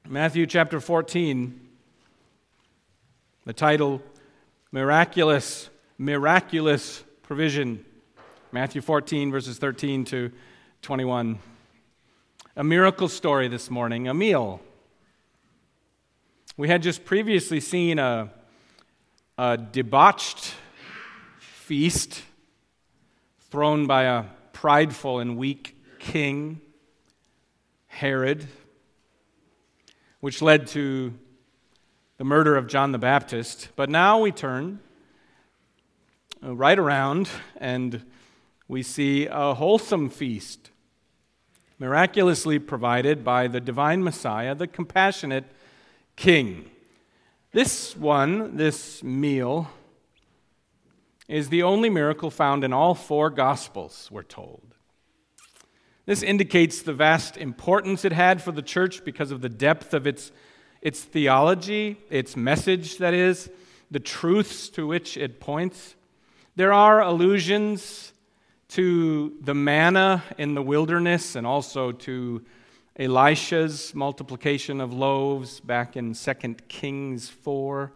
Matthew chapter 14, the title, Miraculous Provision. Matthew 14, verses 13 to 21. A miracle story this morning, a meal. We had just previously seen a debauched feast thrown by a prideful and weak king, Herod, which led to the murder of John the Baptist. But now we turn right around and we see a wholesome feast, miraculously provided by the divine Messiah, the compassionate King. This meal, is the only miracle found in all four Gospels, we're told. This indicates the vast importance it had for the church because of the depth of its theology, its message, that is, the truths to which it points. There are allusions to the manna in the wilderness and also to Elisha's multiplication of loaves back in 2 Kings 4.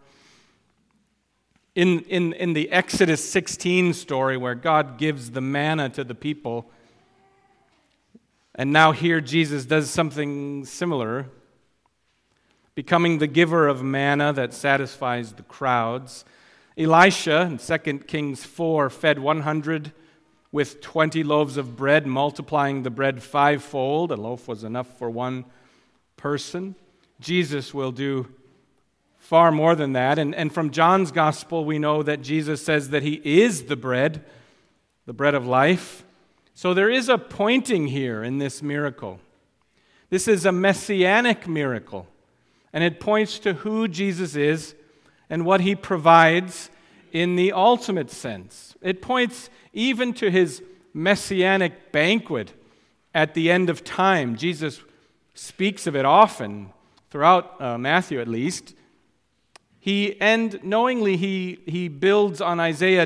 In the Exodus 16 story where God gives the manna to the people, and now here Jesus does something similar, becoming the giver of manna that satisfies the crowds. Elisha in 2 Kings 4 fed 100 with 20 loaves of bread, multiplying the bread fivefold. A loaf was enough for one person. Jesus will do far more than that. And from John's gospel, we know that Jesus says that he is the bread of life. So there is a pointing here in this miracle. This is a messianic miracle, and it points to who Jesus is and what he provides in the ultimate sense. It points even to his messianic banquet at the end of time. Jesus speaks of it often, throughout Matthew at least. Knowingly he builds on Isaiah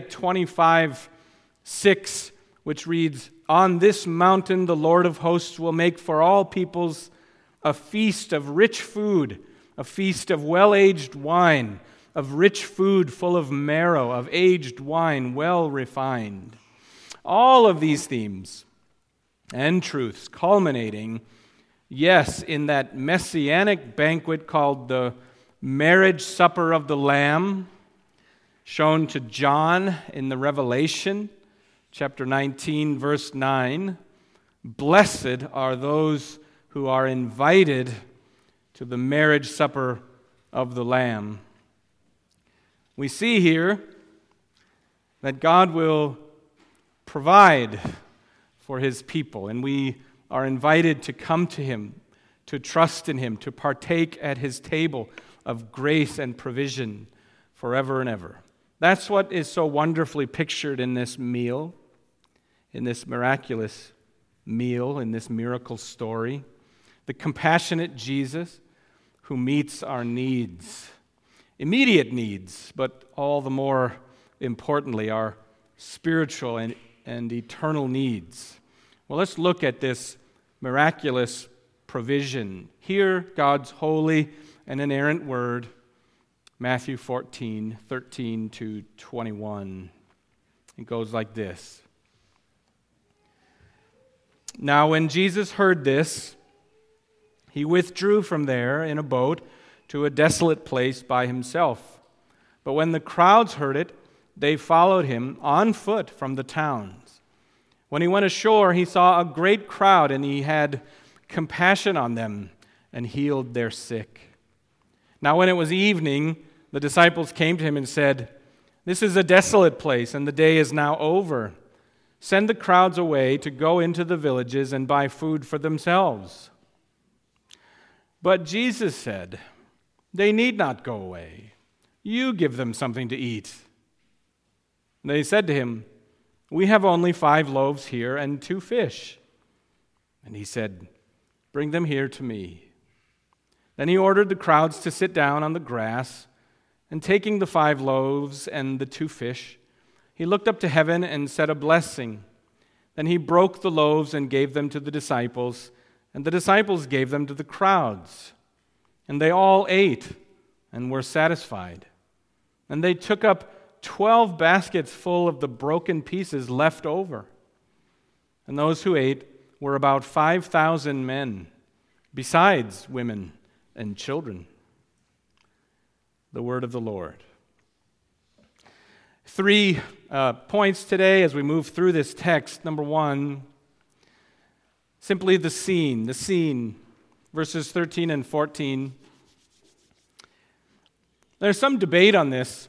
25:6, which reads, "On this mountain the Lord of hosts will make for all peoples a feast of rich food, a feast of well-aged wine, of rich food full of marrow, of aged wine well refined." All of these themes and truths culminating, yes, in that messianic banquet called the marriage supper of the Lamb, shown to John in the Revelation, chapter 19, verse 9. Blessed are those who are invited to the marriage supper of the Lamb. We see here that God will provide for his people, and we are invited to come to him, to trust in him, to partake at his table of grace and provision forever and ever. That's what is so wonderfully pictured in this meal, in this miraculous meal, in this miracle story. The compassionate Jesus who meets our needs, immediate needs, but all the more importantly, our spiritual and eternal needs. Well, let's look at this miraculous provision. Hear God's holy and inerrant word, Matthew 14, 13 to 21. It goes like this. Now when Jesus heard this, he withdrew from there in a boat to a desolate place by himself. But when the crowds heard it, they followed him on foot from the towns. When he went ashore, he saw a great crowd, and he had compassion on them and healed their sick. Now when it was evening, the disciples came to him and said, "This is a desolate place, and the day is now over. Send the crowds away to go into the villages and buy food for themselves." But Jesus said, "They need not go away. You give them something to eat." They said to him, "We have only 5 loaves here and 2 fish." And he said, "Bring them here to me." Then he ordered the crowds to sit down on the grass, and taking the 5 loaves and the 2 fish, he looked up to heaven and said a blessing. Then he broke the loaves and gave them to the disciples, and the disciples gave them to the crowds. And they all ate and were satisfied. And they took up 12 baskets full of the broken pieces left over. And those who ate were about 5,000 men, besides women and children. The word of the Lord. 3 points today as we move through this text. Number 1, simply the scene. Verses 13 and 14. There's some debate on this,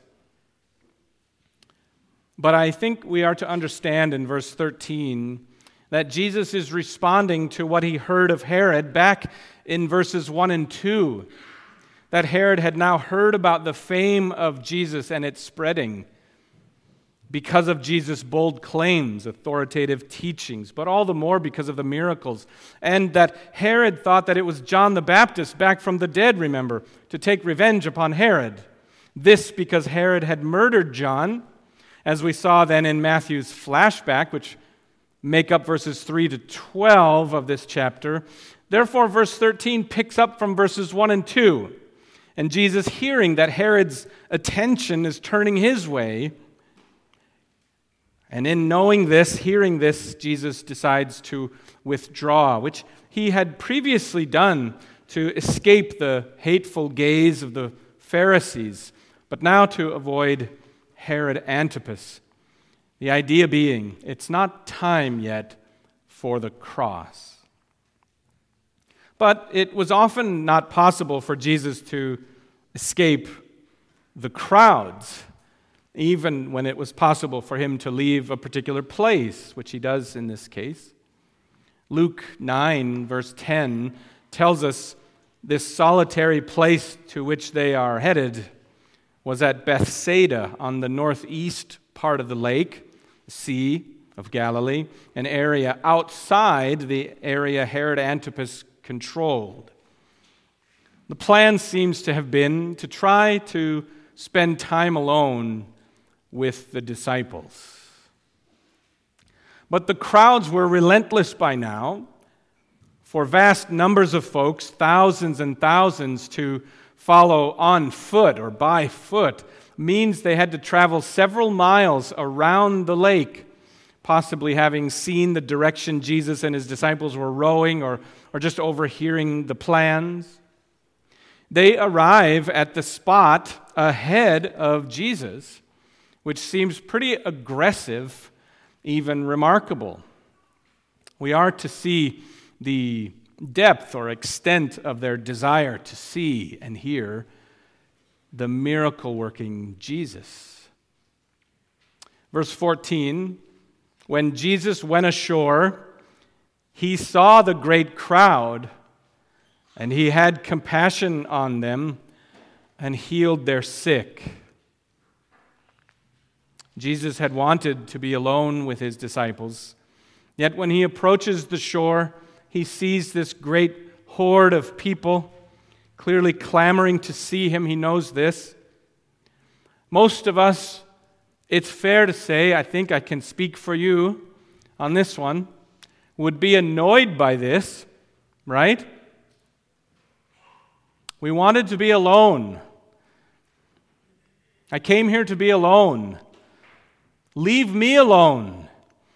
but I think we are to understand in verse 13 that Jesus is responding to what he heard of Herod back in verses 1 and 2, that Herod had now heard about the fame of Jesus and its spreading because of Jesus' bold claims, authoritative teachings, but all the more because of the miracles. And that Herod thought that it was John the Baptist back from the dead, remember, to take revenge upon Herod. This because Herod had murdered John, as we saw then in Matthew's flashback, which make up verses 3 to 12 of this chapter. Therefore, verse 13 picks up from verses 1 and 2. And Jesus, hearing that Herod's attention is turning his way, and in knowing this, hearing this, Jesus decides to withdraw, which he had previously done to escape the hateful gaze of the Pharisees, but now to avoid Herod Antipas. The idea being, it's not time yet for the cross. But it was often not possible for Jesus to escape the crowds, even when it was possible for him to leave a particular place, which he does in this case. Luke 9, verse 10, tells us this solitary place to which they are headed was at Bethsaida on the northeast part of the lake, Sea of Galilee, an area outside the area Herod Antipas controlled. The plan seems to have been to try to spend time alone with the disciples. But the crowds were relentless by now. For vast numbers of folks, thousands and thousands, to follow on foot or by foot means they had to travel several miles around the lake, possibly having seen the direction Jesus and his disciples were rowing or just overhearing the plans. They arrive at the spot ahead of Jesus, which seems pretty aggressive, even remarkable. We are to see the depth or extent of their desire to see and hear the miracle-working Jesus. Verse 14, when Jesus went ashore, he saw the great crowd, and he had compassion on them and healed their sick. Jesus had wanted to be alone with his disciples, yet when he approaches the shore, he sees this great horde of people clearly clamoring to see him. He knows this. Most of us, it's fair to say, I think I can speak for you on this one, would be annoyed by this, right? We wanted to be alone. I came here to be alone. Leave me alone.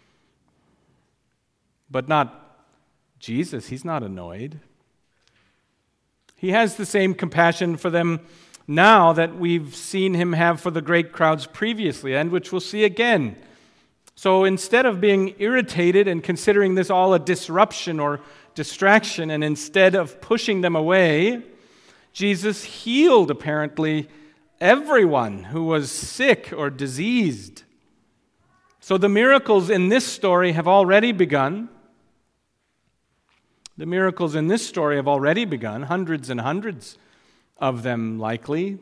But not Jesus. He's not annoyed. He has the same compassion for them now that we've seen him have for the great crowds previously, and which we'll see again. So instead of being irritated and considering this all a disruption or distraction, and instead of pushing them away, Jesus healed, apparently, everyone who was sick or diseased. So the miracles in this story have already begun. The miracles in this story have already begun, hundreds and hundreds of them likely.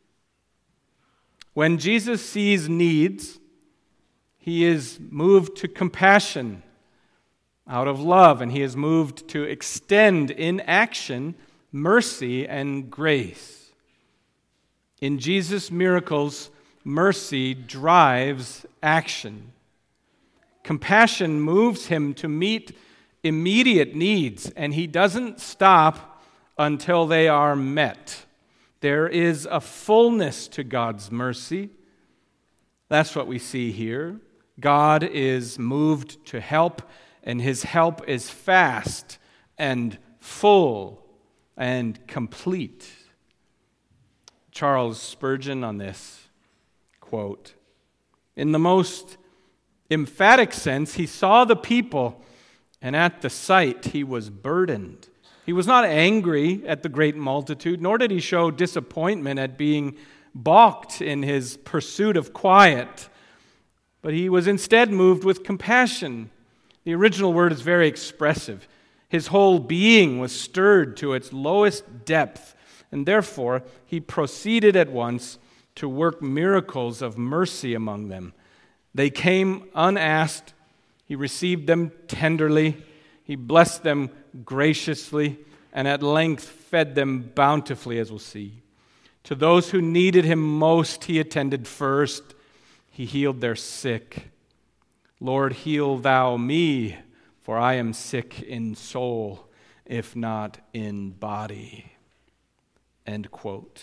When Jesus sees needs, he is moved to compassion out of love, and he is moved to extend in action mercy and grace. In Jesus' miracles, mercy drives action. Compassion moves him to meet immediate needs, and he doesn't stop until they are met. There is a fullness to God's mercy. That's what we see here. God is moved to help, and his help is fast and full and complete. Charles Spurgeon on this, quote, "In the most emphatic sense, he saw the people, and at the sight he was burdened. He was not angry at the great multitude, nor did he show disappointment at being balked in his pursuit of quiet, but he was instead moved with compassion." The original word is very expressive. His whole being was stirred to its lowest depth, and therefore he proceeded at once to work miracles of mercy among them. They came unasked. He received them tenderly. He blessed them graciously, and at length fed them bountifully, as we'll see. To those who needed him most, he attended first. He healed their sick. "Lord, heal thou me, for I am sick in soul, if not in body." End quote.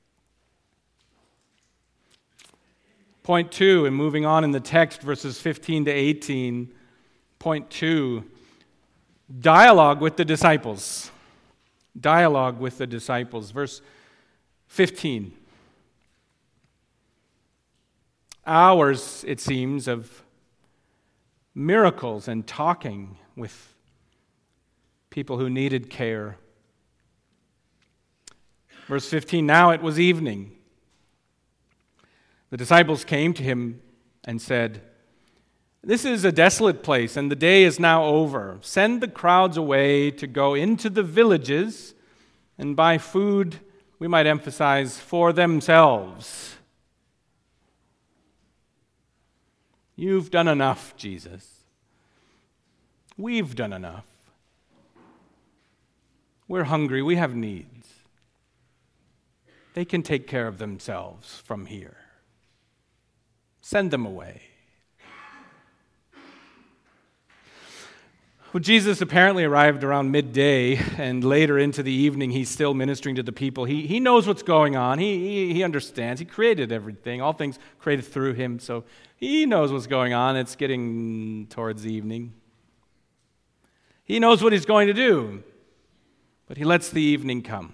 Point 2, and moving on in the text, verses 15 to 18. Point 2, dialogue with the disciples. Dialogue with the disciples. Verse 15. Hours, it seems, of miracles and talking with people who needed care. Verse 15, now it was evening. The disciples came to him and said, "This is a desolate place, and the day is now over. Send the crowds away to go into the villages and buy food," we might emphasize, "for themselves." You've done enough, Jesus. We've done enough. We're hungry. We have needs. They can take care of themselves from here. Send them away. Well, Jesus apparently arrived around midday, and later into the evening, he's still ministering to the people. He knows what's going on. He understands. He created everything. All things created through him, so he knows what's going on. It's getting towards the evening. He knows what he's going to do, but he lets the evening come.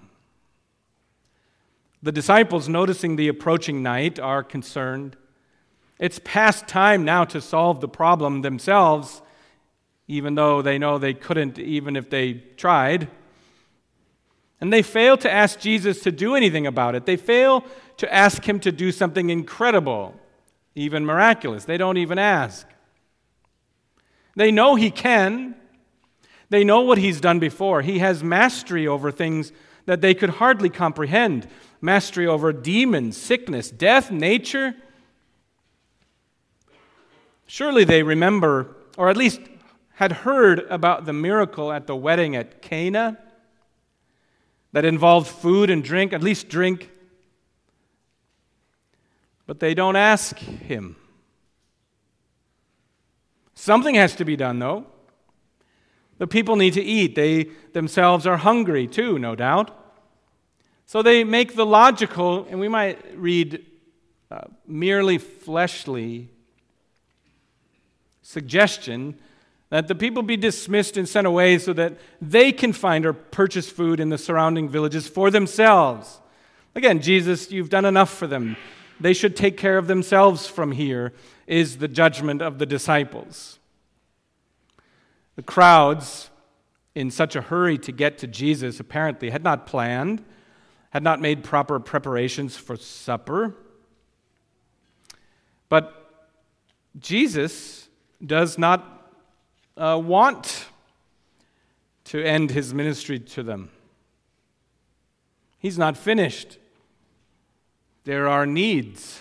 The disciples, noticing the approaching night, are concerned. It's past time now to solve the problem themselves, even though they know they couldn't even if they tried. And they fail to ask Jesus to do anything about it. They fail to ask him to do something incredible, even miraculous. They don't even ask. They know he can. They know what he's done before. He has mastery over things that they could hardly comprehend. Mastery over demons, sickness, death, nature. Surely they remember, or at least had heard about the miracle at the wedding at Cana that involved food and drink, at least drink. But they don't ask him. Something has to be done, though. The people need to eat. They themselves are hungry too, no doubt. So they make the logical, and we might read merely fleshly suggestion that the people be dismissed and sent away so that they can find or purchase food in the surrounding villages for themselves. Again, Jesus, you've done enough for them. They should take care of themselves from here, is the judgment of the disciples. The crowds, in such a hurry to get to Jesus, apparently had not planned, had not made proper preparations for supper. But Jesus does not want to end his ministry to them. He's not finished. There are needs.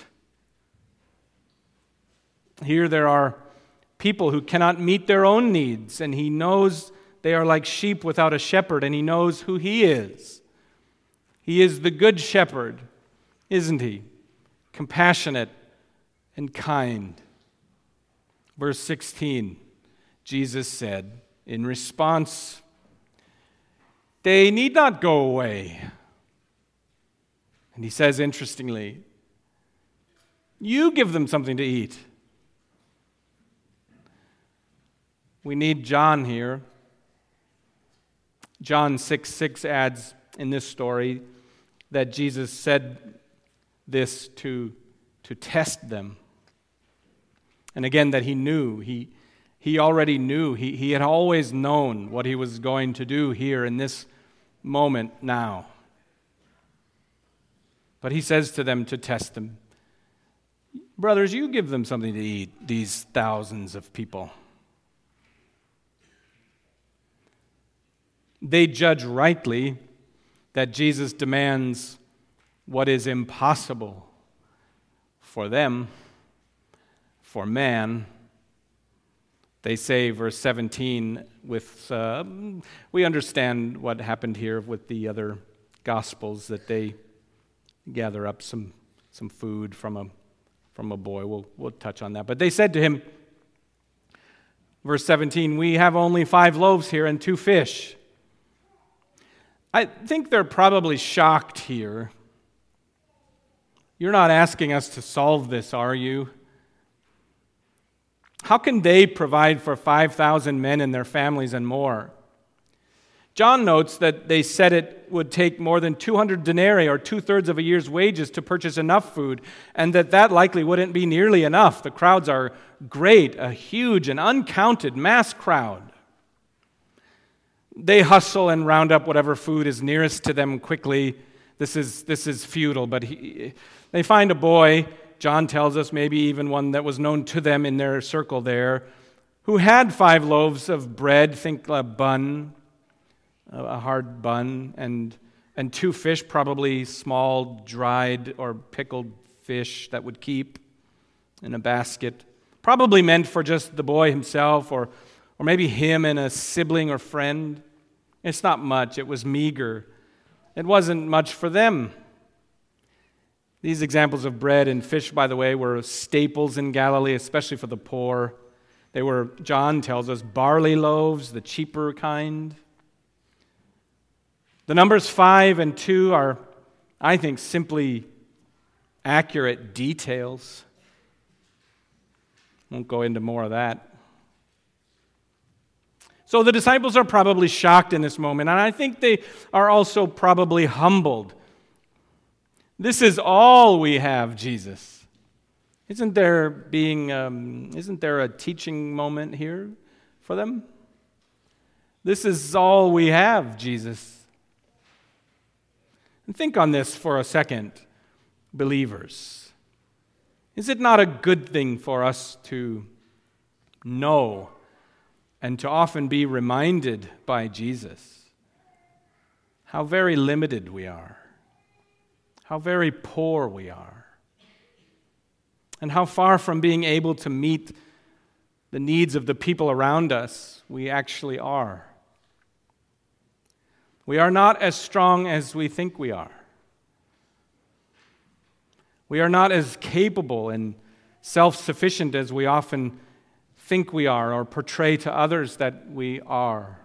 Here there are people who cannot meet their own needs, and he knows they are like sheep without a shepherd, and he knows who he is. He is the good shepherd, isn't he? Compassionate and kind. Verse 16, Jesus said in response, They need not go away. And he says, interestingly, you give them something to eat. We need John here. John 6:6 adds in this story that Jesus said this to test them. And again, that he knew. He already knew. He had always known what he was going to do here in this moment now. But he says to them to test them, brothers, you give them something to eat, these thousands of people. They judge rightly that Jesus demands what is impossible for them, for man. They say, verse 17, we understand what happened here with the other Gospels, that they gather up some food from a boy. We'll touch on that. But they said to him, verse 17, we have only 5 loaves here and 2 fish. I think they're probably shocked here. You're not asking us to solve this, are you? How can they provide for 5,000 men and their families and more? John notes that they said it would take more than 200 denarii, or 2/3 of a year's wages, to purchase enough food, and that likely wouldn't be nearly enough. The crowds are great, a huge and uncounted mass crowd. They hustle and round up whatever food is nearest to them quickly. This is futile, but they find a boy, John tells us, maybe even one that was known to them in their circle there, who had 5 loaves of bread, think a bun, a hard bun, and 2 fish, probably small dried or pickled fish that would keep in a basket, probably meant for just the boy himself, or maybe him and a sibling or friend. It's not much. It was meager. It wasn't much for them. These examples of bread and fish, by the way, were staples in Galilee, especially for the poor. They were, John tells us, barley loaves, the cheaper kind. The numbers 5 and 2 are, I think, simply accurate details. Won't go into more of that. So the disciples are probably shocked in this moment, and I think they are also probably humbled. This is all we have, Jesus. Isn't there a teaching moment here for them? This is all we have, Jesus. And think on this for a second, believers. Is it not a good thing for us to know and to often be reminded by Jesus how very limited we are, how very poor we are, and how far from being able to meet the needs of the people around us we actually are? We are not as strong as we think we are. We are not as capable and self-sufficient as we often think we are or portray to others that we are.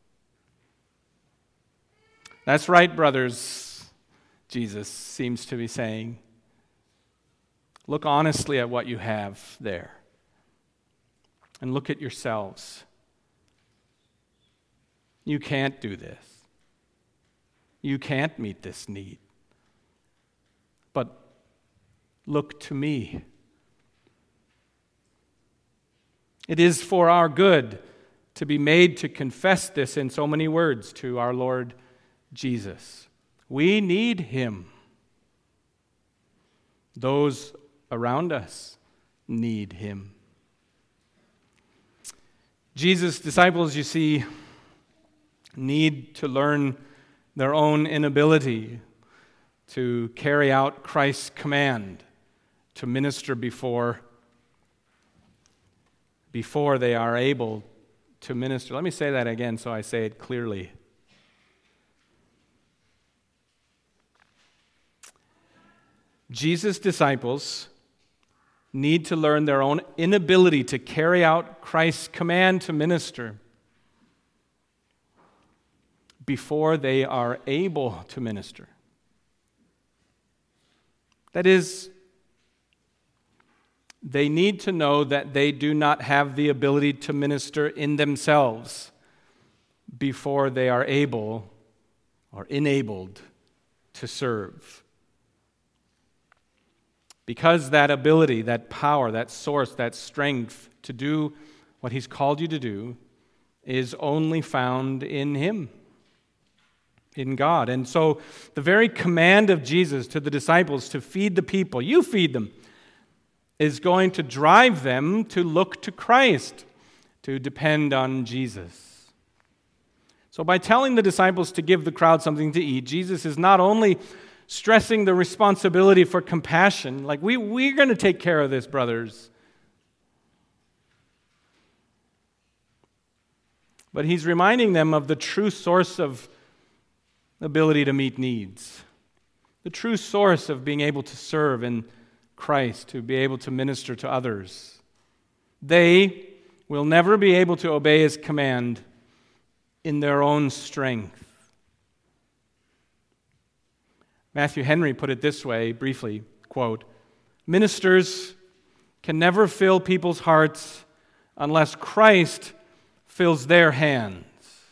That's right, brothers, Jesus seems to be saying. Look honestly at what you have there. And look at yourselves. You can't do this. You can't meet this need. But look to me. It is for our good to be made to confess this in so many words to our Lord Jesus. We need Him. Those around us need Him. Jesus' disciples, you see, need to learn their own inability to carry out Christ's command to minister before they are able to minister. Let me say that again so I say it clearly. Jesus' disciples need to learn their own inability to carry out Christ's command to minister before they are able to minister. That is, they need to know that they do not have the ability to minister in themselves before they are able or enabled to serve. Because that ability, that power, that source, that strength to do what He's called you to do is only found in Him, in God. And so the very command of Jesus to the disciples to feed the people, you feed them, is going to drive them to look to Christ, to depend on Jesus. So by telling the disciples to give the crowd something to eat, Jesus is not only stressing the responsibility for compassion, like we're going to take care of this, brothers, but He's reminding them of the true source of ability to meet needs, the true source of being able to serve in Christ, to be able to minister to others. They will never be able to obey His command in their own strength. Matthew Henry put it this way, briefly, quote, "Ministers can never fill people's hearts unless Christ fills their hands."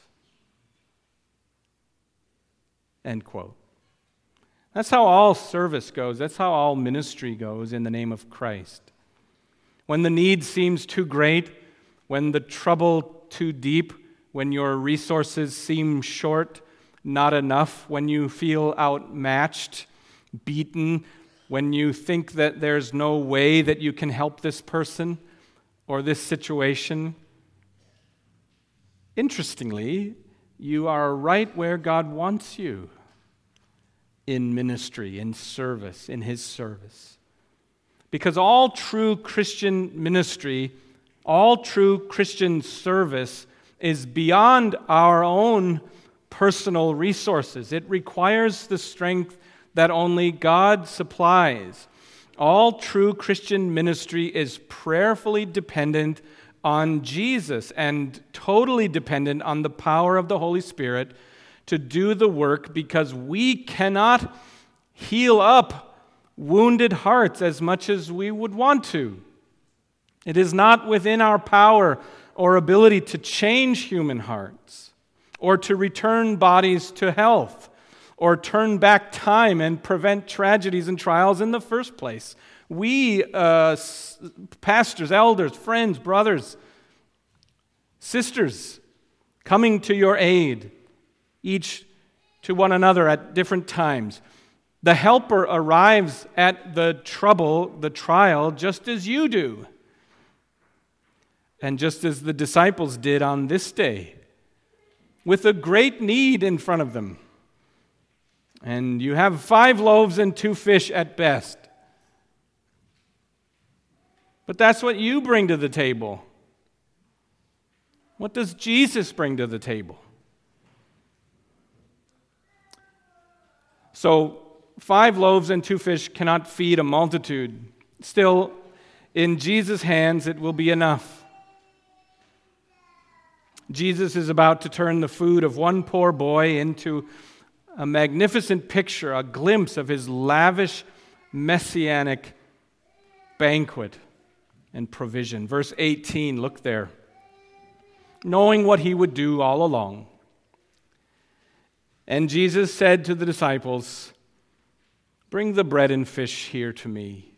End quote. That's how all service goes. That's how all ministry goes in the name of Christ. When the need seems too great, when the trouble too deep, when your resources seem short, not enough, when you feel outmatched, beaten, when you think that there's no way that you can help this person or this situation, interestingly, you are right where God wants you in ministry, in service, in His service. Because all true Christian ministry, all true Christian service is beyond our own personal resources. It requires the strength that only God supplies. All true Christian ministry is prayerfully dependent on Jesus and totally dependent on the power of the Holy Spirit to do the work, because we cannot heal up wounded hearts as much as we would want to. It is not within our power or ability to change human hearts, or to return bodies to health, or turn back time and prevent tragedies and trials in the first place. We, pastors, elders, friends, brothers, sisters, coming to your aid, each to one another at different times. The helper arrives at the trouble, the trial, just as you do, and just as the disciples did on this day, with a great need in front of them. And you have 5 loaves and 2 fish at best. But that's what you bring to the table. What does Jesus bring to the table? So 5 loaves and 2 fish cannot feed a multitude. Still, in Jesus' hands, it will be enough. Jesus is about to turn the food of one poor boy into a magnificent picture, a glimpse of His lavish messianic banquet and provision. Verse 18, look there. Knowing what He would do all along. And Jesus said to the disciples, "Bring the bread and fish here to me."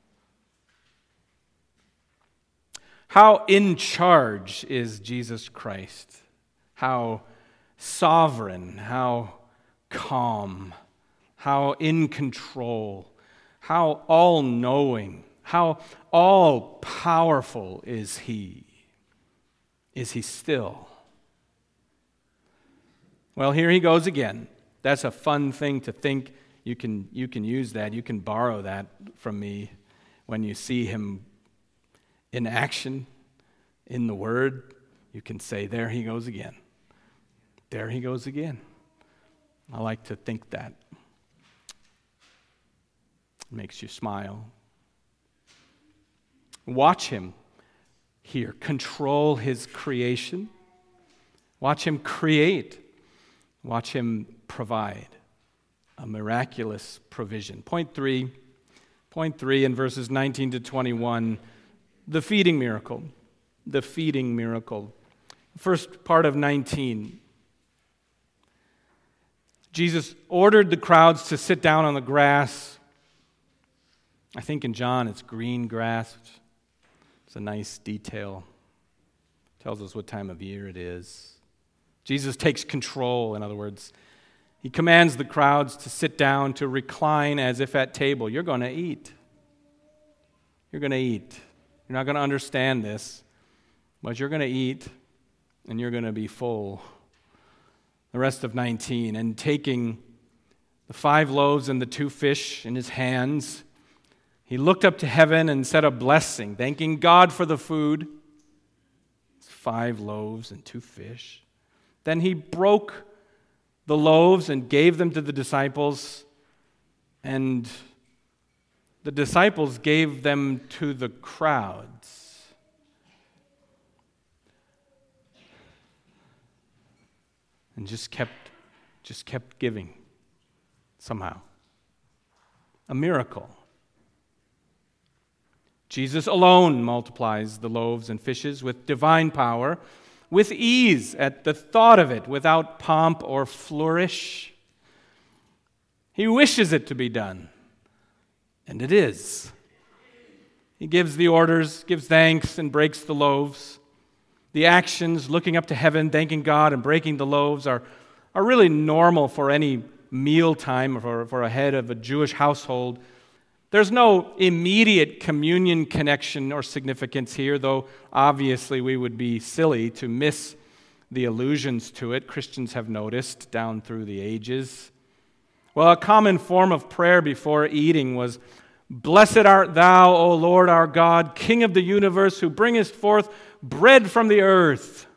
How in charge is Jesus Christ? How sovereign, how calm, how in control, how all-knowing, how all-powerful is He? Is He still? Well, here He goes again. That's a fun thing to think. You can use that. You can borrow that from me when you see Him in action, in the Word. You can say, there He goes again. There He goes again. I like to think that. It makes you smile. Watch Him here control His creation. Watch Him create. Watch him provide a miraculous provision. Point three in verses 19 to 21, the feeding miracle. The feeding miracle. First part of 19. Jesus ordered the crowds to sit down on the grass. I think in John it's green grass. It's a nice detail. Tells us what time of year it is. Jesus takes control, in other words. He commands the crowds to sit down, to recline as if at table. You're going to eat. You're going to eat. You're not going to understand this, but you're going to eat and you're going to be full. The rest of 19. And taking the 5 loaves and the 2 fish in his hands, he looked up to heaven and said a blessing, thanking God for the food. 5 loaves and 2 fish. Then he broke the loaves and gave them to the disciples, and the disciples gave them to the crowds. And just kept giving somehow. A miracle. Jesus alone multiplies the loaves and fishes with divine power, with ease at the thought of it, without pomp or flourish. He wishes it to be done, and it is. He gives the orders, gives thanks, and breaks the loaves. The actions, looking up to heaven, thanking God, and breaking the loaves are really normal for any mealtime or for a head of a Jewish household. There's no immediate communion connection or significance here, though obviously we would be silly to miss the allusions to it. Christians have noticed down through the ages. Well, a common form of prayer before eating was, "Blessed art thou, O Lord our God, King of the universe, who bringest forth bread from the earth."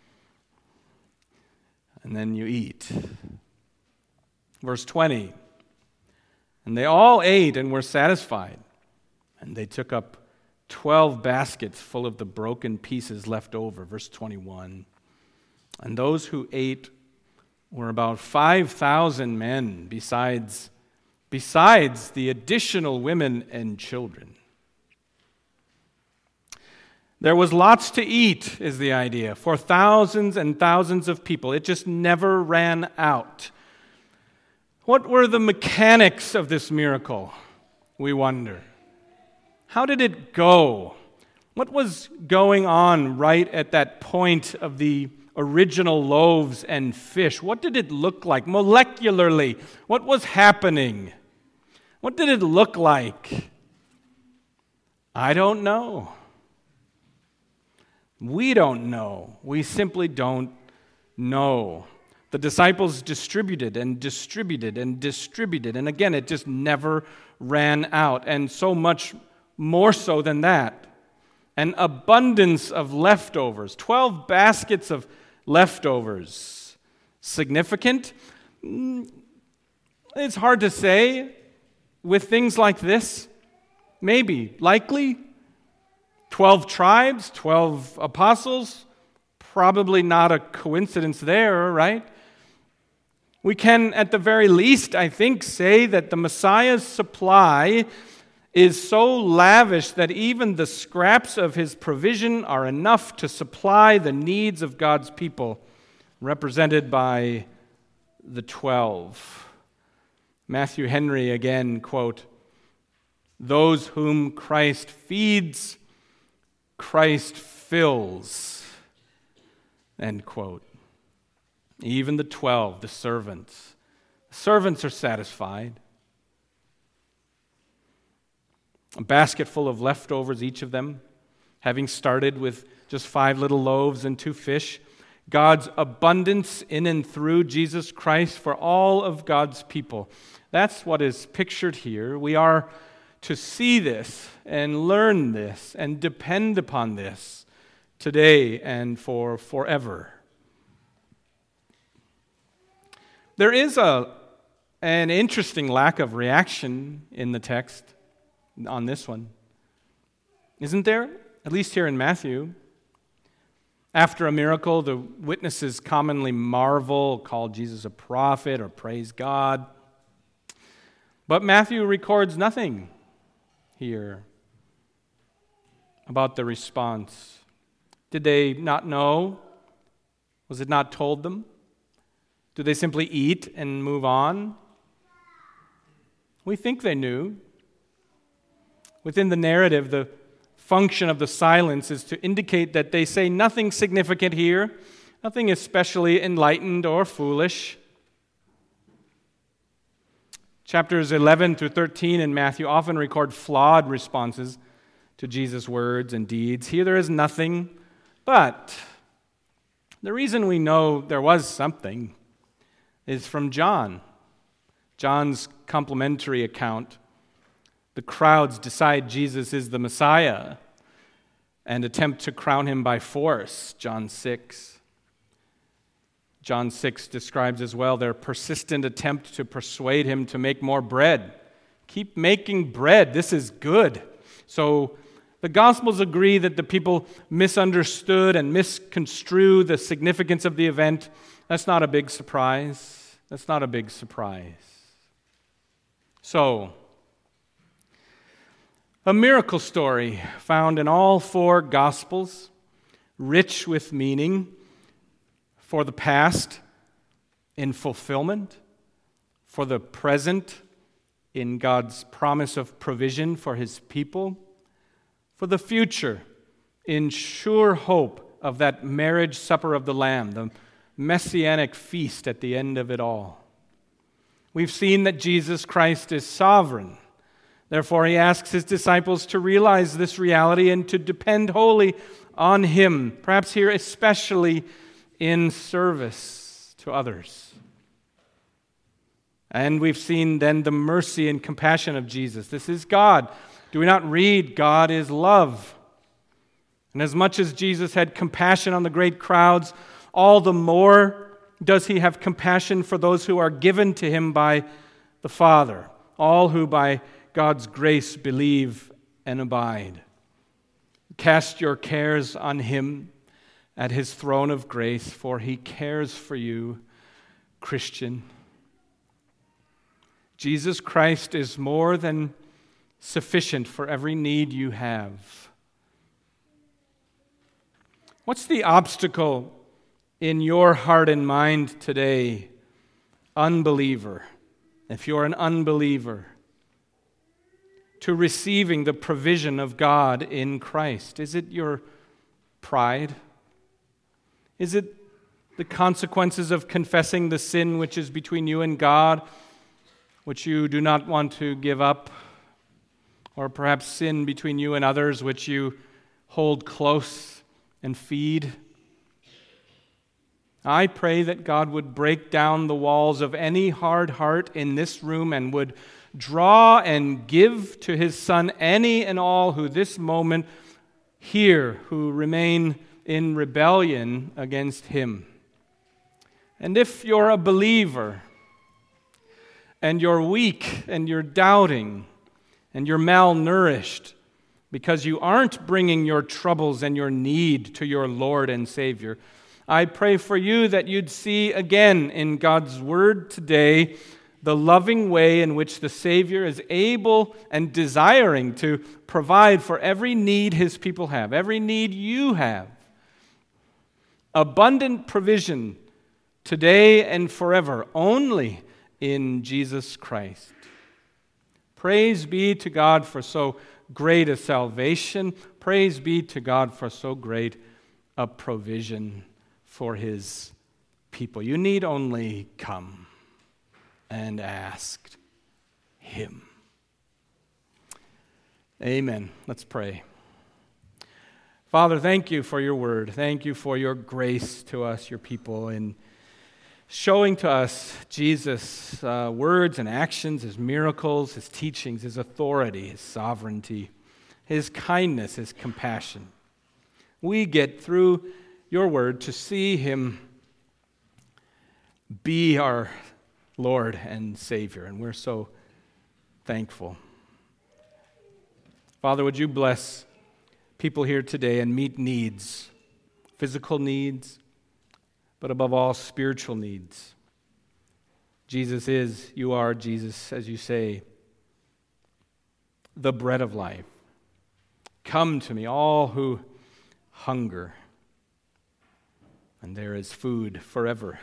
And then you eat. Verse 20. And they all ate and were satisfied. And they took up 12 baskets full of the broken pieces left over. Verse 21. And those who ate were about 5,000 men, besides the additional women and children. There was lots to eat, is the idea, for thousands and thousands of people. It just never ran out. What were the mechanics of this miracle, we wonder? How did it go? What was going on right at that point of the original loaves and fish? What did it look like molecularly? What was happening? What did it look like? I don't know. We don't know. We simply don't know. The disciples distributed and distributed and distributed. And again, it just never ran out. And so much more so than that. An abundance of leftovers. 12 baskets of leftovers. Significant? It's hard to say with things like this. Maybe. Likely? 12 tribes, 12 apostles. Probably not a coincidence there, right? We can, at the very least, I think, say that the Messiah's supply is so lavish that even the scraps of his provision are enough to supply the needs of God's people, represented by the 12. Matthew Henry again, quote, "Those whom Christ feeds, Christ fills," end quote. Even the 12, the servants. The servants are satisfied. A basket full of leftovers, each of them, having started with just 5 little loaves and 2 fish. God's abundance in and through Jesus Christ for all of God's people. That's what is pictured here. We are to see this and learn this and depend upon this today and for forever. There is an interesting lack of reaction in the text on this one. Isn't there? At least here in Matthew. After a miracle, the witnesses commonly marvel, call Jesus a prophet, or praise God. But Matthew records nothing here about the response. Did they not know? Was it not told them? Do they simply eat and move on? We think they knew. Within the narrative, the function of the silence is to indicate that they say nothing significant here, nothing especially enlightened or foolish. Chapters 11 through 13 in Matthew often record flawed responses to Jesus' words and deeds. Here there is nothing, but the reason we know there was something is from John. John's complimentary account. The crowds decide Jesus is the Messiah and attempt to crown him by force, John 6. John 6 describes as well their persistent attempt to persuade him to make more bread. Keep making bread. This is good. So the Gospels agree that the people misunderstood and misconstrued the significance of the event. That's not a big surprise. That's not a big surprise. So, a miracle story found in all four Gospels, rich with meaning for the past in fulfillment, for the present in God's promise of provision for his people, for the future in sure hope of that marriage supper of the Lamb, the messianic feast at the end of it all. We've seen that Jesus Christ is sovereign. Therefore, he asks his disciples to realize this reality and to depend wholly on him, perhaps here especially in service to others. And we've seen then the mercy and compassion of Jesus. This is God. Do we not read, God is love? And as much as Jesus had compassion on the great crowds, all the more does he have compassion for those who are given to him by the Father, all who by God's grace believe and abide. Cast your cares on him at his throne of grace, for he cares for you, Christian. Jesus Christ is more than sufficient for every need you have. What's the obstacle in your heart and mind today, unbeliever, if you're an unbeliever, to receiving the provision of God in Christ? Is it your pride? Is it the consequences of confessing the sin which is between you and God, which you do not want to give up? Or perhaps sin between you and others, which you hold close and feed? I pray that God would break down the walls of any hard heart in this room and would draw and give to his Son any and all who this moment here, who remain in rebellion against him. And if you're a believer and you're weak and you're doubting and you're malnourished because you aren't bringing your troubles and your need to your Lord and Savior, I pray for you that you'd see again in God's Word today the loving way in which the Savior is able and desiring to provide for every need his people have, every need you have. Abundant provision today and forever, only in Jesus Christ. Praise be to God for so great a salvation. Praise be to God for so great a provision for his people. You need only come and ask him. Amen. Let's pray. Father, thank you for your word. Thank you for your grace to us, your people, in showing to us Jesus' words and actions, his miracles, his teachings, his authority, his sovereignty, his kindness, his compassion. We get through your word to see him be our Lord and Savior, and we're so thankful. Father, would you bless people here today and meet needs physical needs, but above all, spiritual needs. You are, Jesus, as you say, the bread of life. Come to me, all who hunger, and there is food forever.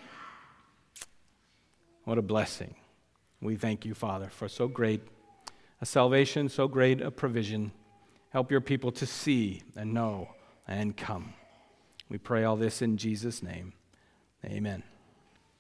What a blessing. We thank you, Father, for so great a salvation, so great a provision. Help your people to see and know and come. We pray all this in Jesus' name. Amen.